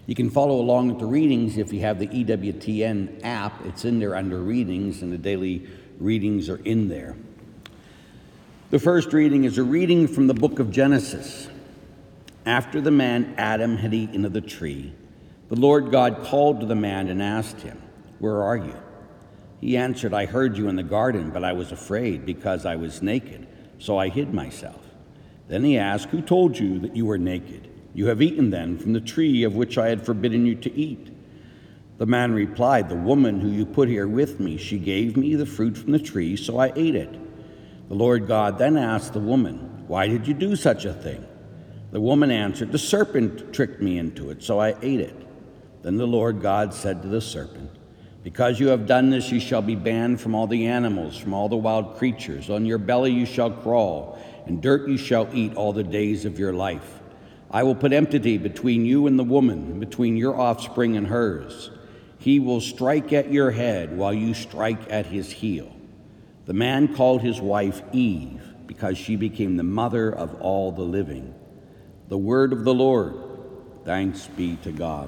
You can follow along with the readings if you have the EWTN app. It's in there under readings, and the daily readings are in there. The first reading is a reading from the book of Genesis. After the man Adam had eaten of the tree, the Lord God called to the man and asked him, "Where are you?" He answered, "I heard you in the garden, but I was afraid because I was naked, so I hid myself." Then he asked, "Who told you that you were naked? You have eaten then from the tree of which I had forbidden you to eat." The man replied, "The woman who you put here with me, she gave me the fruit from the tree, so I ate it." The Lord God then asked the woman, "Why did you do such a thing?" The woman answered, "The serpent tricked me into it, so I ate it." Then the Lord God said to the serpent, "Because you have done this, you shall be banned from all the animals, from all the wild creatures. On your belly you shall crawl, and dirt you shall eat all the days of your life. I will put enmity between you and the woman, and between your offspring and hers. He will strike at your head, while you strike at his heel." The man called his wife Eve, because she became the mother of all the living. The word of the Lord. Thanks be to God.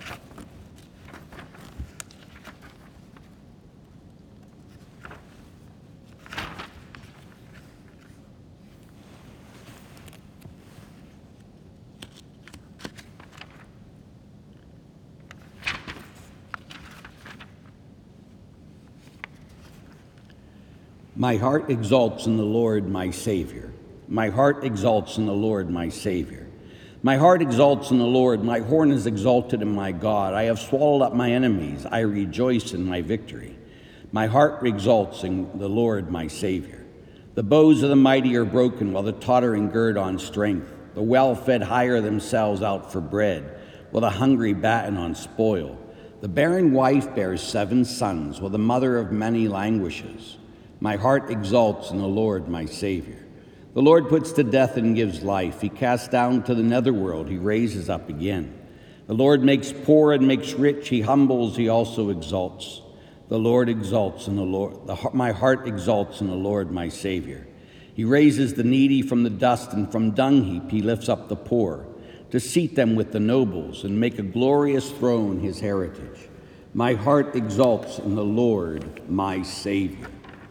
My heart exalts in the Lord, my Savior. My heart exalts in the Lord, my Savior. My heart exalts in the Lord. My horn is exalted in my God. I have swallowed up my enemies. I rejoice in my victory. My heart exalts in the Lord, my Savior. The bows of the mighty are broken, while the tottering gird on strength. The well-fed hire themselves out for bread, while the hungry batten on spoil. The barren wife bears 7 sons, while the mother of many languishes. My heart exalts in the Lord, my Savior. The Lord puts to death and gives life. He casts down to the netherworld. He raises up again. The Lord makes poor and makes rich. He humbles. He also exalts. The Lord exalts in the Lord. My heart exalts in the Lord, my Savior. He raises the needy from the dust, and from dung heap he lifts up the poor, to seat them with the nobles and make a glorious throne his heritage. My heart exalts in the Lord, my Savior.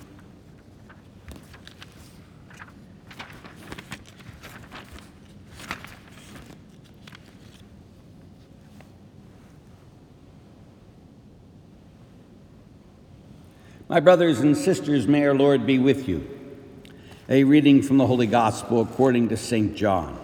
My brothers and sisters, may our Lord be with you. A reading from the Holy Gospel according to St. John.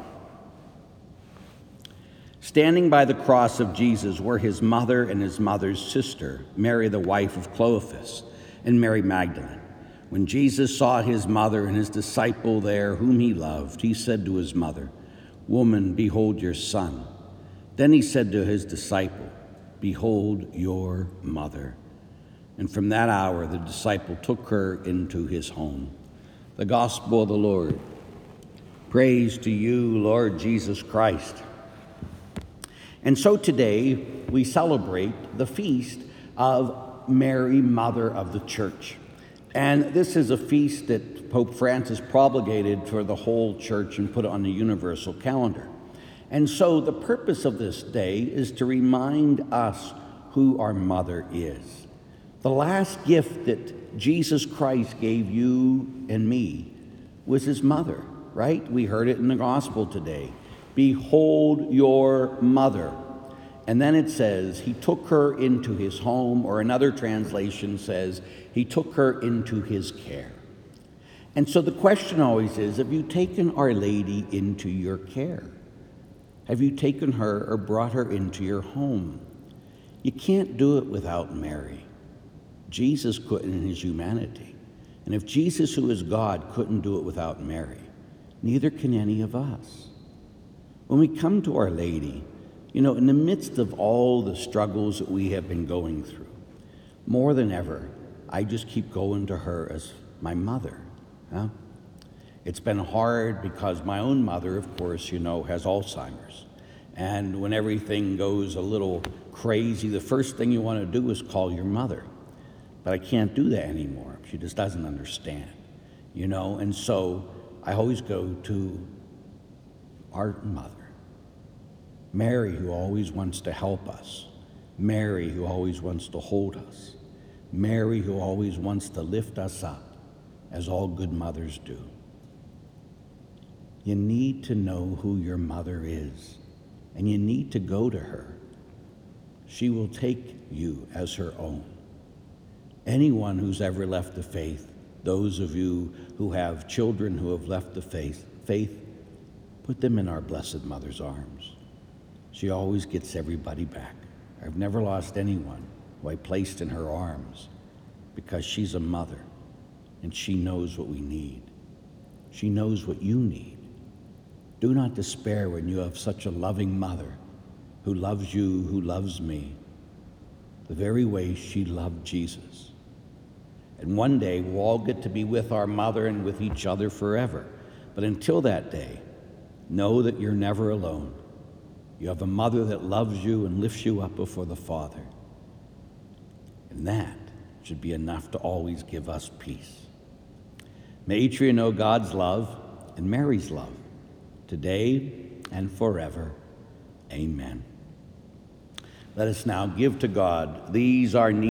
Standing by the cross of Jesus were his mother and his mother's sister, Mary the wife of Clopas, and Mary Magdalene. When Jesus saw his mother and his disciple there, whom he loved, he said to his mother, "Woman, behold your son." Then he said to his disciple, "Behold your mother." And from that hour the disciple took her into his home. The Gospel of the Lord. Praise to you, Lord Jesus Christ. And so today we celebrate the feast of Mary, Mother of the Church. And this is a feast that Pope Francis promulgated for the whole church and put it on the universal calendar. And so the purpose of this day is to remind us who our mother is. The last gift that Jesus Christ gave you and me was his mother, right? We heard it in the gospel today. Behold your mother. And then it says he took her into his home, or another translation says he took her into his care. And so the question always is, have you taken Our Lady into your care? Have you taken her or brought her into your home? You can't do it without Mary. Jesus couldn't in his humanity. And if Jesus, who is God, couldn't do it without Mary, neither can any of us. When we come to Our Lady, in the midst of all the struggles that we have been going through, more than ever, I just keep going to her as my mother. It's been hard because my own mother, of course, has Alzheimer's. And when everything goes a little crazy, the first thing you want to do is call your mother. But I can't do that anymore. She just doesn't understand, And so I always go to our mother. Mary, who always wants to help us. Mary, who always wants to hold us. Mary, who always wants to lift us up, as all good mothers do. You need to know who your mother is, and you need to go to her. She will take you as her own. Anyone who's ever left the faith, those of you who have children who have left the faith, put them in our Blessed Mother's arms. She always gets everybody back. I've never lost anyone who I placed in her arms, because she's a mother, and she knows what we need. She knows what you need. Do not despair when you have such a loving mother who loves you, who loves me, the very way she loved Jesus. And one day we'll all get to be with our mother and with each other forever. But until that day, know that you're never alone. You have a mother that loves you and lifts you up before the Father. And that should be enough to always give us peace. May each of you know God's love and Mary's love, today and forever. Amen. Let us now give to God these our needs.